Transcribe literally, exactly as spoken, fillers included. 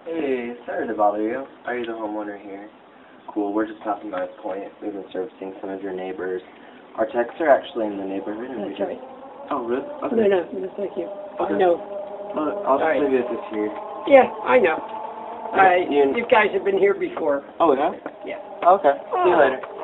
Hey, sorry to bother you. Are you the homeowner here? Cool, we're just stopping by the point. We've been servicing some of your neighbors. Our techs are actually in the neighborhood. And That's we right. just... Oh, really? Okay. No, no, no, thank you. Okay. I know. Well, I'll just All right. leave it at this here. Yeah, I know. Uh, You- you guys have been here before. Oh, yeah? Yeah. Okay. See you Oh. later.